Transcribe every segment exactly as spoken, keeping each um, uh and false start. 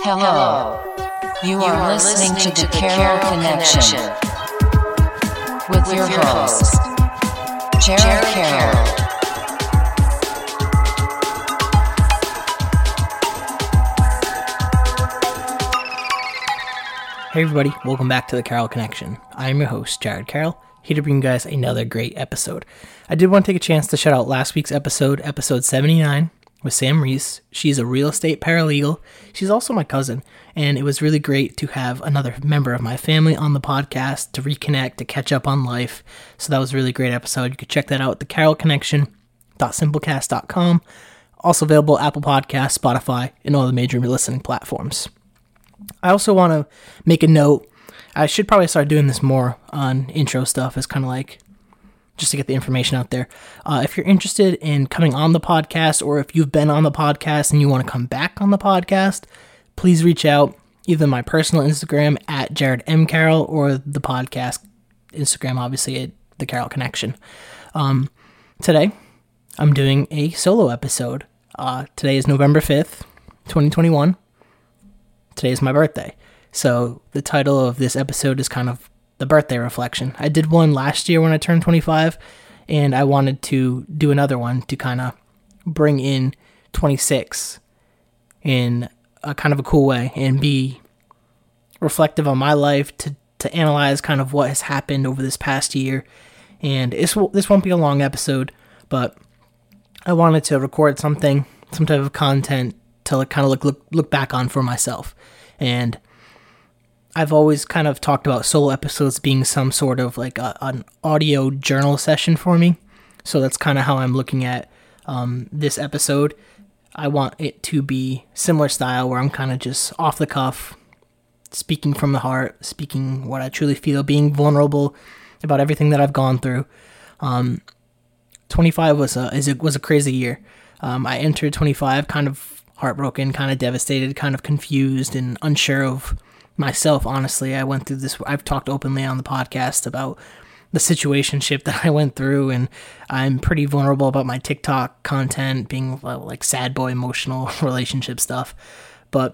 Hello. You, you are, are listening, listening to, to the Carol Connection, Connection with, with your, your host, Jared, Jared Carroll. Hey everybody, welcome back to the Carol Connection. I'm your host, Jared Carroll, here to bring you guys another great episode. I did want to take a chance to shout out last week's episode, episode seventy-nine, with Sam Reese. She's a real estate paralegal. She's also my cousin, and it was really great to have another member of my family on the podcast to reconnect, to catch up on life. So that was a really great episode. You could check that out at the carol connection dot simplecast dot com. Also available Apple Podcasts, Spotify, and all the major listening platforms. I also want to make a note. I should probably start doing this more on intro stuff as kind of like just to get the information out there. Uh, if you're interested in coming on the podcast, or if you've been on the podcast and you want to come back on the podcast, please reach out either my personal Instagram at Jared M. Carroll or the podcast Instagram, obviously at The Carol Connection. Um, today, I'm doing a solo episode. Uh, today is November fifth, twenty twenty-one. Today is my birthday. So the title of this episode is kind of the birthday reflection. I did one last year when I turned twenty-five, and I wanted to do another one to kind of bring in twenty-six in a kind of a cool way and be reflective on my life, to, to analyze kind of what has happened over this past year. And this, this won't be a long episode, but I wanted to record something, some type of content to kind of look, look look back on for myself. And I've always kind of talked about solo episodes being some sort of like a, an audio journal session for me. So that's kind of how I'm looking at um, this episode. I want it to be similar style, where I'm kind of just off the cuff, speaking from the heart, speaking what I truly feel, being vulnerable about everything that I've gone through. Um, twenty-five was a, is a was a crazy year. Um, I entered twenty-five kind of heartbroken, kind of devastated, kind of confused and unsure of myself, honestly. I went through this, I've talked openly on the podcast about the situationship that I went through, and I'm pretty vulnerable about my TikTok content being like sad boy emotional relationship stuff. But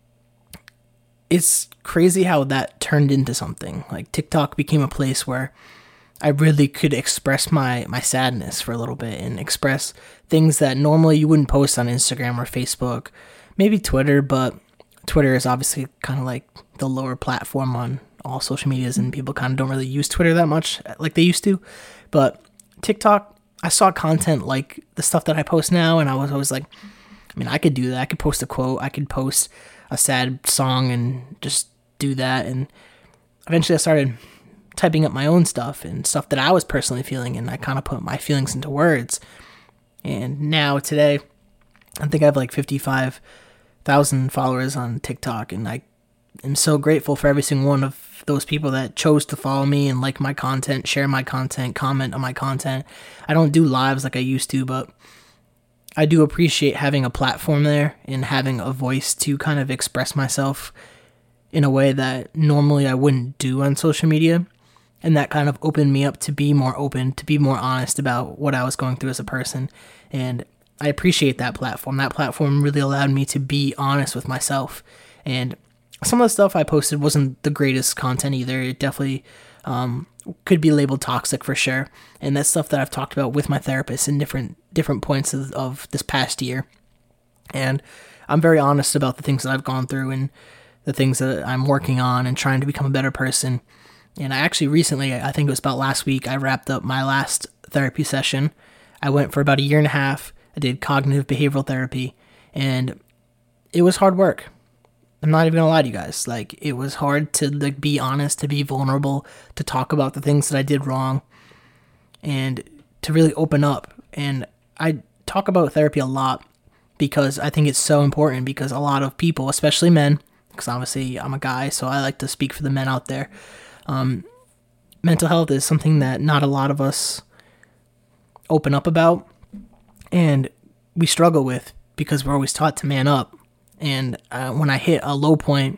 it's crazy how that turned into something. Like TikTok became a place where I really could express my, my sadness for a little bit and express things that normally you wouldn't post on Instagram or Facebook, maybe Twitter, but Twitter is obviously kind of like the lower platform on all social medias, and people kind of don't really use Twitter that much like they used to. But TikTok, I saw content like the stuff that I post now, and I was always like, I mean, I could do that. I could post a quote. I could post a sad song and just do that. And eventually I started typing up my own stuff and stuff that I was personally feeling, and I kind of put my feelings into words. And now today, I think I have like fifty-five thousand followers on TikTok, and I am so grateful for every single one of those people that chose to follow me and like my content, share my content, comment on my content. I don't do lives like I used to, but I do appreciate having a platform there and having a voice to kind of express myself in a way that normally I wouldn't do on social media. And that kind of opened me up to be more open, to be more honest about what I was going through as a person. And I appreciate that platform. That platform really allowed me to be honest with myself. And some of the stuff I posted wasn't the greatest content either. It definitely um, could be labeled toxic for sure. And that's stuff that I've talked about with my therapist in different different points of, of this past year. And I'm very honest about the things that I've gone through and the things that I'm working on and trying to become a better person. And I actually recently, I think it was about last week, I wrapped up my last therapy session. I went for about a year and a half. I did cognitive behavioral therapy, and it was hard work. I'm not even gonna lie to you guys. Like, it was hard to like be honest, to be vulnerable, to talk about the things that I did wrong, and to really open up. And I talk about therapy a lot because I think it's so important, because a lot of people, especially men, because obviously I'm a guy, so I like to speak for the men out there. Um, mental health is something that not a lot of us open up about, and we struggle with because we're always taught to man up. And uh, when I hit a low point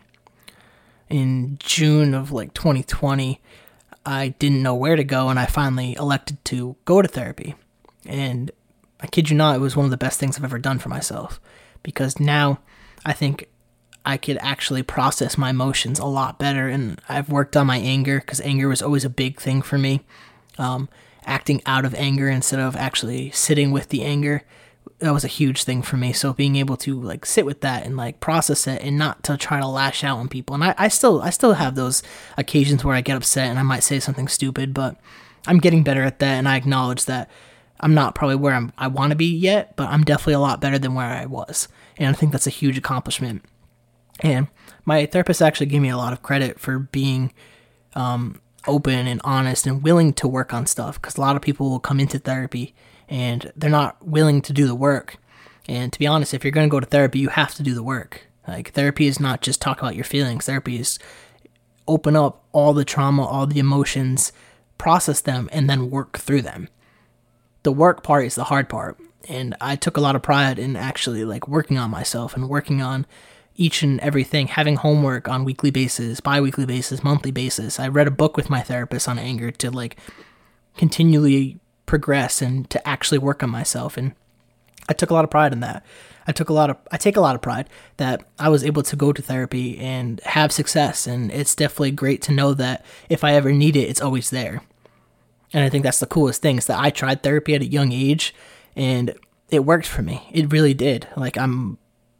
in June of like twenty twenty, I didn't know where to go, and I finally elected to go to therapy. And I kid you not, it was one of the best things I've ever done for myself, because now I think I could actually process my emotions a lot better. And I've worked on my anger, because anger was always a big thing for me. Um, acting out of anger instead of actually sitting with the anger, that was a huge thing for me. So being able to like sit with that and like process it, and not to try to lash out on people. And I, I still I still have those occasions where I get upset and I might say something stupid, but I'm getting better at that, and I acknowledge that I'm not probably where I'm, I want to be yet, but I'm definitely a lot better than where I was. And I think that's a huge accomplishment. And my therapist actually gave me a lot of credit for being um, open and honest and willing to work on stuff, because a lot of people will come into therapy and they're not willing to do the work. And to be honest, if you're going to go to therapy, you have to do the work. Like, therapy is not just talk about your feelings. Therapy is open up all the trauma, all the emotions, process them, and then work through them. The work part is the hard part. And I took a lot of pride in actually like working on myself and working on each and everything, having homework on weekly basis, bi-weekly basis, monthly basis. I read a book with my therapist on anger to like continually progress and to actually work on myself. And I took a lot of pride in that. I took a lot of, I take a lot of pride that I was able to go to therapy and have success. And it's definitely great to know that if I ever need it, it's always there. And I think that's the coolest thing, is that I tried therapy at a young age and it worked for me. It really did. Like, I'm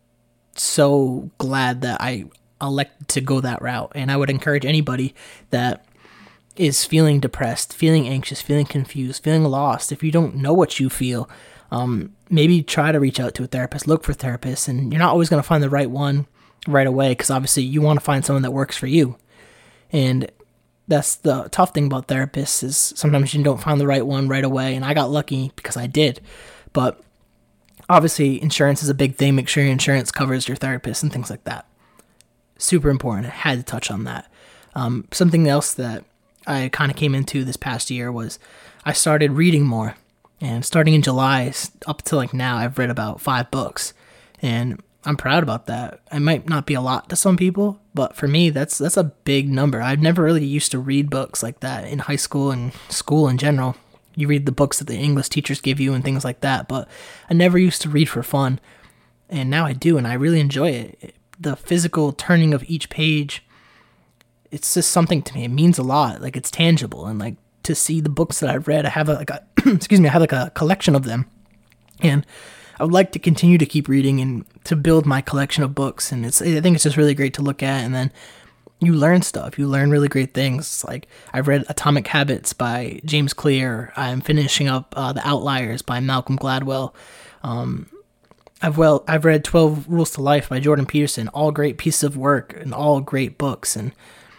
so glad that I elected to go that route. And I would encourage anybody that is feeling depressed, feeling anxious, feeling confused, feeling lost, if you don't know what you feel, um, maybe try to reach out to a therapist, look for therapists. And you're not always going to find the right one right away, because obviously you want to find someone that works for you. And that's the tough thing about therapists, is sometimes you don't find the right one right away. And I got lucky because I did. But obviously, insurance is a big thing. Make sure your insurance covers your therapist and things like that. Super important. I had to touch on that. Um, something else that I kind of came into this past year was I started reading more. And starting in July up to like now, I've read about five books. And I'm proud about that. It might not be a lot to some people, but for me, that's that's a big number. I've never really used to read books like that in high school and school in general. You read the books that the English teachers give you and things like that, but I never used to read for fun. And now I do, and I really enjoy it. The physical turning of each page, it's just something to me. It means a lot. Like, it's tangible. And like, to see the books that I've read, I have a, like a, excuse me, I have like a collection of them. And I would like to continue to keep reading and to build my collection of books. And it's, I think it's just really great to look at. And then you learn stuff. You learn really great things. Like, I've read Atomic Habits by James Clear. I'm finishing up uh, The Outliers by Malcolm Gladwell. Um, I've well, I've read twelve Rules to Life by Jordan Peterson. All great pieces of work and all great books. And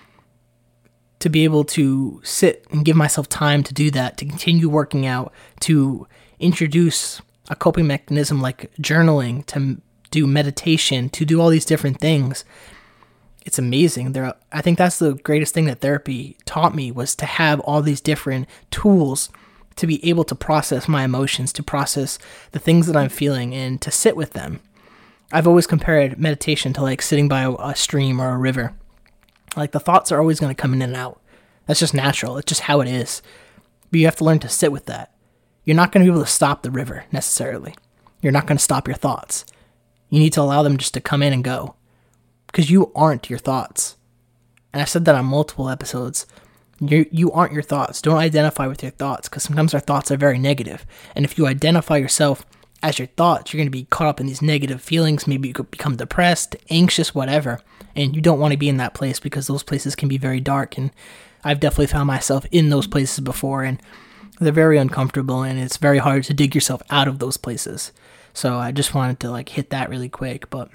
to be able to sit and give myself time to do that, to continue working out, to introduce a coping mechanism like journaling, to do meditation, to do all these different things. It's amazing. There, I think that's the greatest thing that therapy taught me, was to have all these different tools to be able to process my emotions, to process the things that I'm feeling, and to sit with them. I've always compared meditation to like sitting by a, a stream or a river. Like, the thoughts are always going to come in and out. That's just natural. It's just how it is. But you have to learn to sit with that. You're not going to be able to stop the river necessarily. You're not going to stop your thoughts. You need to allow them just to come in and go, because you aren't your thoughts. And I said that on multiple episodes. You you aren't your thoughts. Don't identify with your thoughts, because sometimes our thoughts are very negative. And if you identify yourself as your thoughts, you're going to be caught up in these negative feelings. Maybe you could become depressed, anxious, whatever. And you don't want to be in that place, because those places can be very dark. And I've definitely found myself in those places before, and they're very uncomfortable, and it's very hard to dig yourself out of those places. So I just wanted to like hit that really quick. But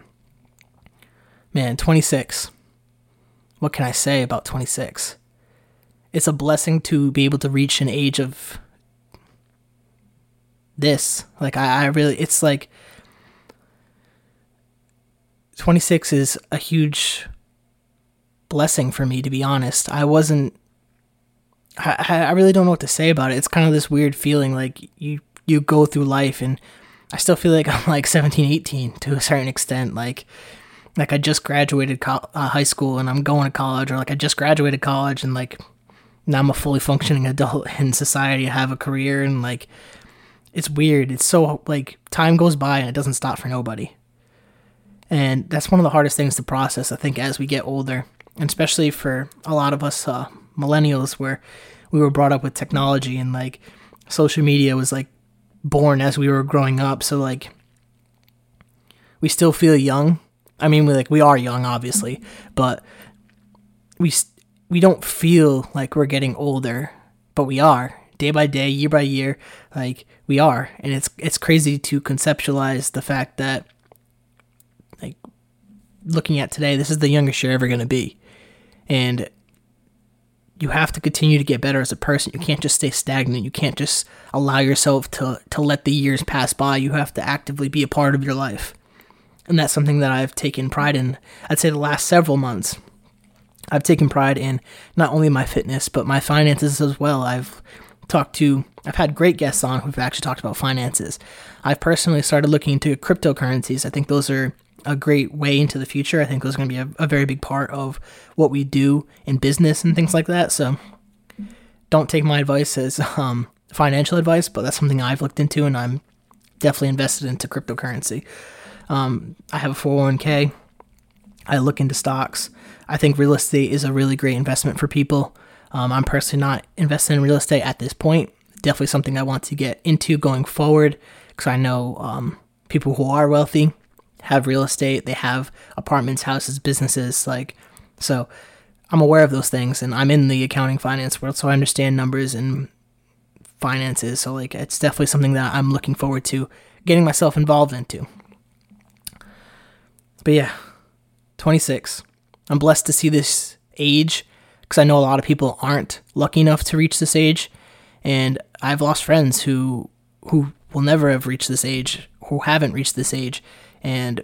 man, twenty-six. What can I say about twenty-six? It's a blessing to be able to reach an age of this. Like, I, I really, it's like, twenty-six is a huge blessing for me, to be honest. I wasn't, I, I really don't know what to say about it. It's kind of this weird feeling, like, you, you go through life, and I still feel like I'm like seventeen, eighteen to a certain extent. Like, like I just graduated co- uh, high school, and I'm going to college, or like I just graduated college, and like, now I'm a fully functioning adult in society. I have a career, and like, it's weird. It's so, like, time goes by and it doesn't stop for nobody. And that's one of the hardest things to process, I think, as we get older, and especially for a lot of us uh, millennials, where we were brought up with technology and like social media was like born as we were growing up. So like we still feel young. I mean, we like we are young, obviously, but we we don't feel like we're getting older, but we are. Day by day, year by year, like we are. And it's it's crazy to conceptualize the fact that, like, looking at today, this is the youngest you're ever going to be. And you have to continue to get better as a person. You can't just stay stagnant. You can't just allow yourself to, to let the years pass by. You have to actively be a part of your life. And that's something that I've taken pride in, I'd say, the last several months. I've taken pride in not only my fitness, but my finances as well. I've talked to, I've had great guests on who've actually talked about finances. I've personally started looking into cryptocurrencies. I think those are a great way into the future. I think those are going to be a, a very big part of what we do in business and things like that. So don't take my advice as um, financial advice, but that's something I've looked into, and I'm definitely invested into cryptocurrency. Um, I have a four oh one k. I look into stocks. I think real estate is a really great investment for people. Um, I'm personally not invested in real estate at this point. Definitely something I want to get into going forward, because I know um, people who are wealthy have real estate. They have apartments, houses, businesses. Like, so I'm aware of those things, and I'm in the accounting finance world, so I understand numbers and finances. So like, it's definitely something that I'm looking forward to getting myself involved into. But yeah, twenty-six. I'm blessed to see this age, because I know a lot of people aren't lucky enough to reach this age, and I've lost friends who who will never have reached this age, who haven't reached this age, and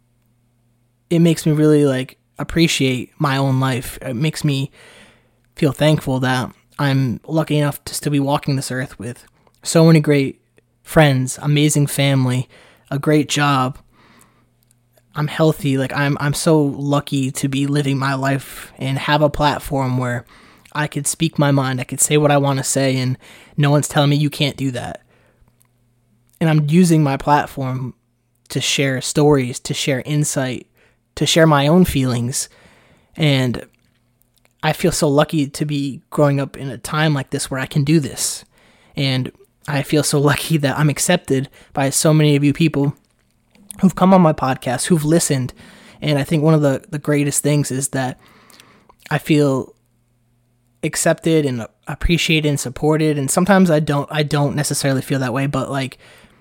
it makes me really like appreciate my own life. It makes me feel thankful that I'm lucky enough to still be walking this earth with so many great friends, amazing family, a great job. I'm healthy. Like I'm I'm so lucky to be living my life and have a platform where I could speak my mind. I could say what I want to say, and no one's telling me you can't do that. And I'm using my platform to share stories, to share insight, to share my own feelings. And I feel so lucky to be growing up in a time like this where I can do this. And I feel so lucky that I'm accepted by so many of you people who've come on my podcast, who've listened. And I think one of the, the greatest things is that I feel accepted and appreciated and supported. And sometimes I don't, I don't necessarily feel that way, but like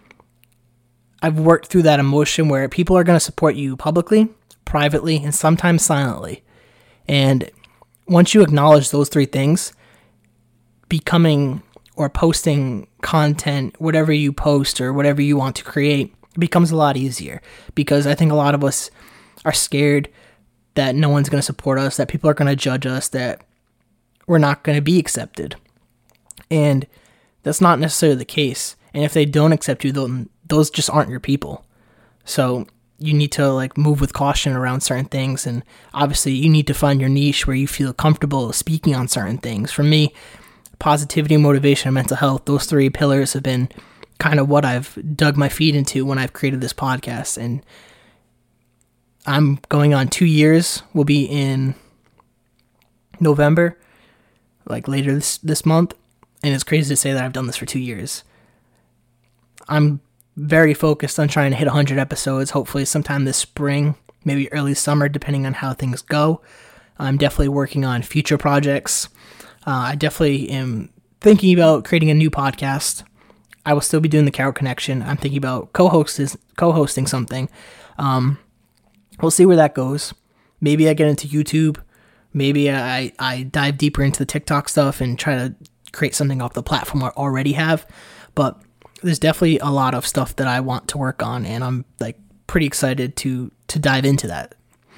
I've worked through that emotion where people are going to support you publicly, privately, and sometimes silently. And once you acknowledge those three things, becoming or posting content, whatever you post or whatever you want to create, it becomes a lot easier, because I think a lot of us are scared that no one's going to support us, that people are going to judge us, that we're not going to be accepted. And that's not necessarily the case. And if they don't accept you, then those just aren't your people. So you need to like move with caution around certain things. And obviously you need to find your niche where you feel comfortable speaking on certain things. For me, positivity, motivation, and mental health, those three pillars have been kind of what I've dug my feet into when I've created this podcast. And I'm going on two years. We'll be in November, like later this, this month. And it's crazy to say that I've done this for two years. I'm very focused on trying to hit one hundred episodes, hopefully sometime this spring, maybe early summer, depending on how things go. I'm definitely working on future projects. Uh, I definitely am thinking about creating a new podcast. I will still be doing the Carol Connection. I'm thinking about co-hosting, co-hosting something. Um, we'll see where that goes. Maybe I get into YouTube. Maybe I, I dive deeper into the TikTok stuff and try to create something off the platform I already have. But there's definitely a lot of stuff that I want to work on, and I'm like pretty excited to to dive into that.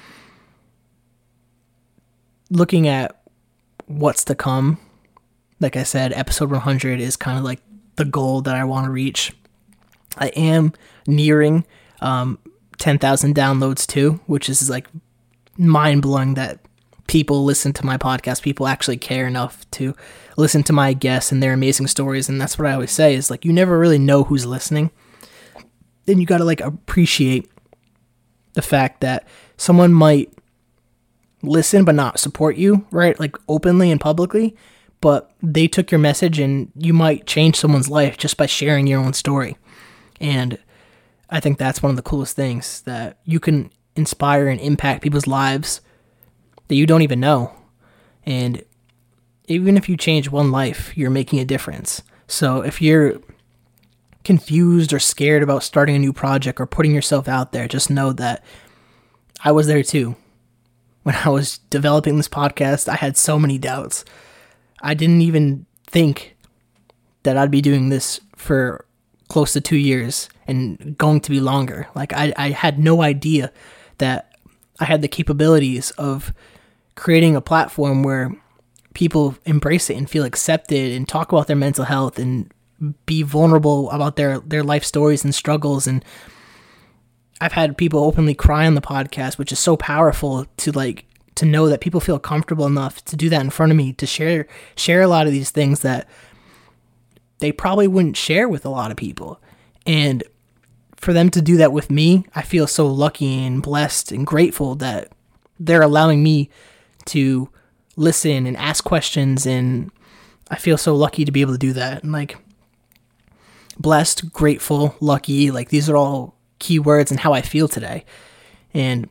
Looking at what's to come, like I said, episode one hundred is kind of like the goal that I want to reach. I am nearing um, ten thousand downloads too, which is like mind-blowing that people listen to my podcast. People actually care enough to listen to my guests and their amazing stories. And that's what I always say is like, you never really know who's listening. Then you got to like appreciate The fact that someone might listen but not support you, right? Like openly and publicly, but they took your message and you might change someone's life just by sharing your own story. And I think that's one of the coolest things, that you can inspire and impact people's lives that you don't even know. And even if you change one life, you're making a difference. So if you're confused or scared about starting a new project or putting yourself out there, just know that I was there too. When I was developing this podcast, I had so many doubts. I didn't even think that I'd be doing this for close to two years and going to be longer. Like I, I had no idea that I had the capabilities of creating a platform where people embrace it and feel accepted and talk about their mental health and be vulnerable about their, their life stories and struggles. And I've had people openly cry on the podcast, which is so powerful to like, to know that people feel comfortable enough to do that in front of me, to share, share a lot of these things that they probably wouldn't share with a lot of people. And for them to do that with me, I feel so lucky and blessed and grateful that they're allowing me to listen and ask questions, and I feel so lucky to be able to do that. And like blessed, grateful, lucky, like these are all key words in how I feel today. And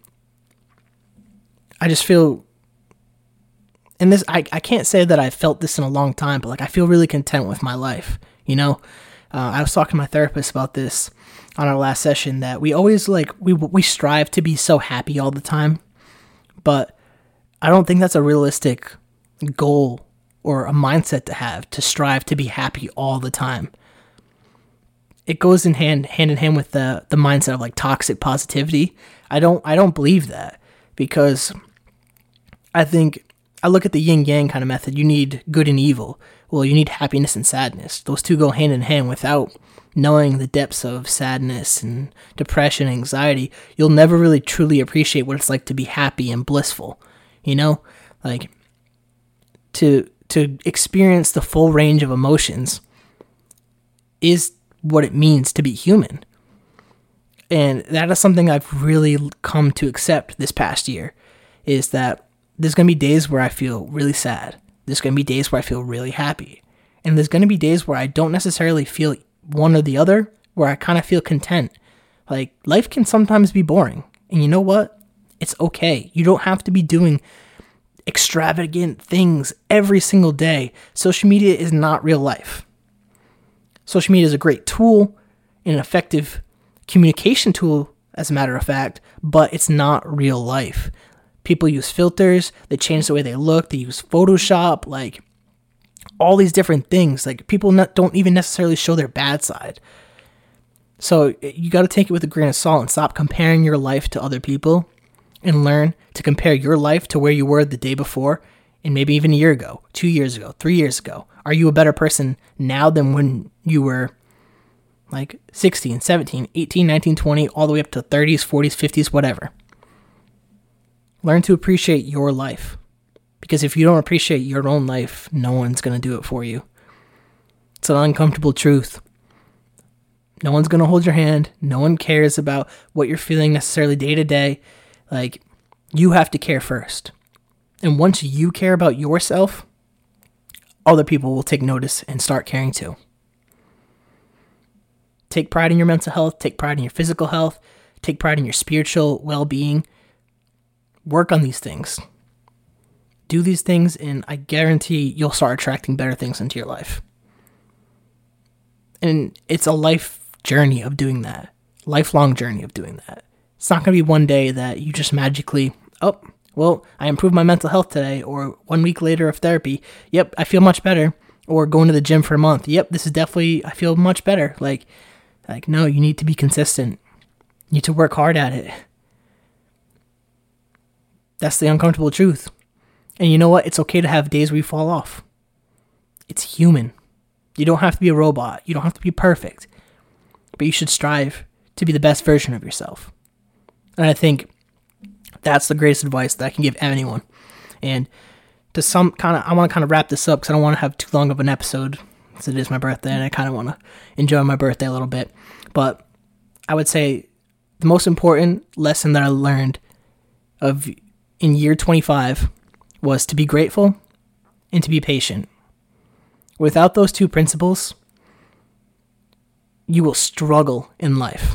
I just feel, and this, I, I can't say that I've felt this in a long time, but like I feel really content with my life, you know? Uh, I was talking to my therapist about this on our last session, that we always like, we we strive to be so happy all the time, but I don't think that's a realistic goal or a mindset to have, to strive to be happy all the time. It goes in hand hand in hand with the the mindset of like toxic positivity. I don't I don't believe that, because I think I look at the yin yang kind of method. You need good and evil. Well, you need happiness and sadness. Those two go hand in hand. Without knowing the depths of sadness and depression, anxiety, you'll never really truly appreciate what it's like to be happy and blissful. You know, like to to experience the full range of emotions is what it means to be human. And that is something I've really come to accept this past year, is that there's going to be days where I feel really sad. There's going to be days where I feel really happy. And there's going to be days where I don't necessarily feel one or the other, where I kind of feel content. Like life can sometimes be boring. And you know what? It's okay. You don't have to be doing extravagant things every single day. Social media is not real life. Social media is a great tool, an effective communication tool, as a matter of fact, but it's not real life. People use filters, they change the way they look, they use Photoshop, like all these different things. Like people not, don't even necessarily show their bad side. So you got to take it with a grain of salt and stop comparing your life to other people, and learn to compare your life to where you were the day before, and maybe even a year ago, two years ago, three years ago. Are you a better person now than when you were like sixteen, seventeen, eighteen, nineteen, twenty, all the way up to thirties, forties, fifties, whatever? Learn to appreciate your life. Because if you don't appreciate your own life, no one's going to do it for you. It's an uncomfortable truth. No one's going to hold your hand. No one cares about what you're feeling necessarily day to day. Like, you have to care first. And once you care about yourself, other people will take notice and start caring too. Take pride in your mental health. Take pride in your physical health. Take pride in your spiritual well-being. Work on these things. Do these things, and I guarantee you'll start attracting better things into your life. And it's a life journey of doing that. Lifelong journey of doing that. It's not going to be one day that you just magically, oh, well, I improved my mental health today, or one week later of therapy, yep, I feel much better, or going to the gym for a month, yep, this is definitely, I feel much better. Like, like no, you need to be consistent. You need to work hard at it. That's the uncomfortable truth. And you know what? It's okay to have days where you fall off. It's human. You don't have to be a robot. You don't have to be perfect. But you should strive to be the best version of yourself. And I think that's the greatest advice that I can give anyone. And to some kind of, I want to kind of wrap this up because I don't want to have too long of an episode, because it is my birthday and I kind of want to enjoy my birthday a little bit. But I would say the most important lesson that I learned of in year twenty-five was to be grateful and to be patient. Without those two principles, you will struggle in life.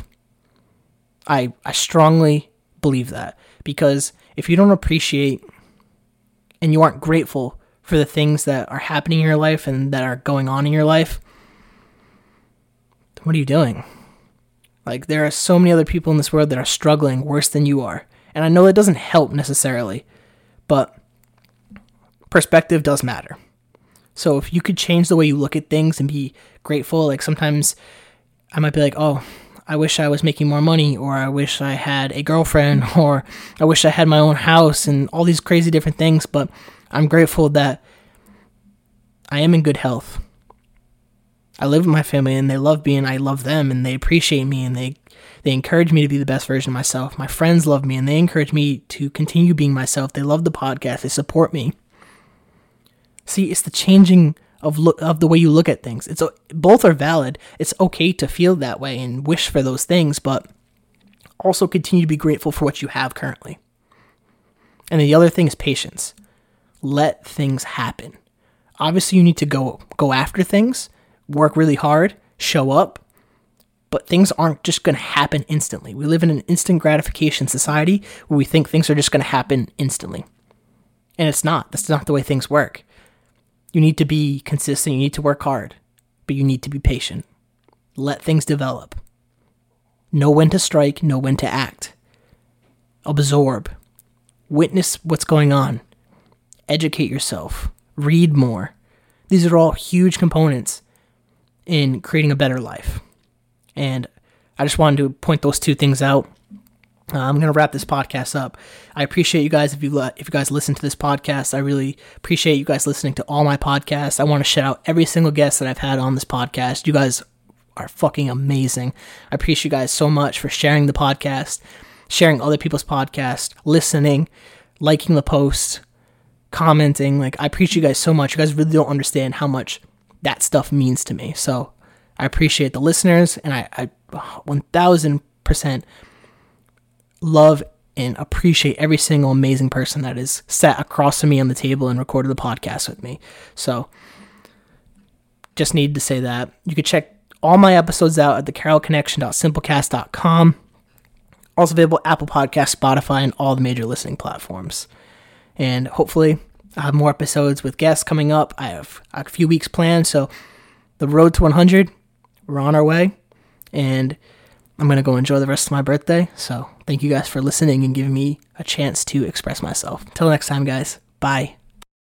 I I strongly believe that, because if you don't appreciate and you aren't grateful for the things that are happening in your life and that are going on in your life, what are you doing? Like, there are so many other people in this world that are struggling worse than you are. And I know that doesn't help necessarily, but perspective does matter. So if you could change the way you look at things and be grateful, like sometimes I might be like, oh, I wish I was making more money, or I wish I had a girlfriend, or I wish I had my own house, and all these crazy different things, but I'm grateful that I am in good health. I live with my family and they love me and I love them and they appreciate me and they, they encourage me to be the best version of myself. My friends love me and they encourage me to continue being myself. They love the podcast. They support me. See, it's the changing of look of the way you look at things. It's both are valid. It's okay to feel that way and wish for those things, but also continue to be grateful for what you have currently. And the other thing is patience. Let things happen. Obviously, you need to go go after things. Work really hard, show up, but things aren't just going to happen instantly. We live in an instant gratification society where we think things are just going to happen instantly. And it's not. That's not the way things work. You need to be consistent, you need to work hard, but you need to be patient. Let things develop. Know when to strike, know when to act. Absorb. Witness what's going on. Educate yourself. Read more. These are all huge components in creating a better life. And I just wanted to point those two things out. Uh, I'm going to wrap this podcast up. I appreciate you guys if you if you guys listen to this podcast. I really appreciate you guys listening to all my podcasts. I want to shout out every single guest that I've had on this podcast. You guys are fucking amazing. I appreciate you guys so much for sharing the podcast, sharing other people's podcasts, listening, liking the posts, commenting. Like, I appreciate you guys so much. You guys really don't understand how much that stuff means to me. So I appreciate the listeners, and I, I one thousand percent love and appreciate every single amazing person that is sat across from me on the table and recorded the podcast with me. So just needed to say that. You can check all my episodes out at the carol connection dot simplecast dot com. Also available Apple Podcasts, Spotify, and all the major listening platforms. And hopefully I have more episodes with guests coming up. I have a few weeks planned, so the road to one hundred, we're on our way, and I'm going to go enjoy the rest of my birthday. So thank you guys for listening and giving me a chance to express myself. Until next time, guys. Bye.